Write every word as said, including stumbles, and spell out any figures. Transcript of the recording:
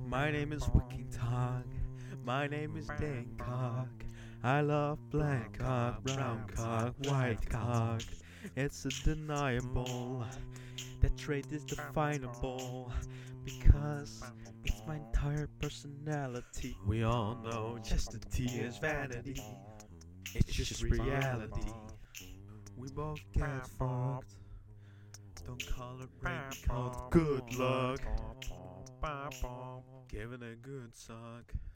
My name is Wiking Tongue. My name is Dangcock. I love black cock, brown cock, white cock. It's undeniable. That trait is definable because it's my entire personality. We all know chastity is vanity. It's just reality. We both get fucked. Don't call it rape, we call it good luck. Give it a good suck.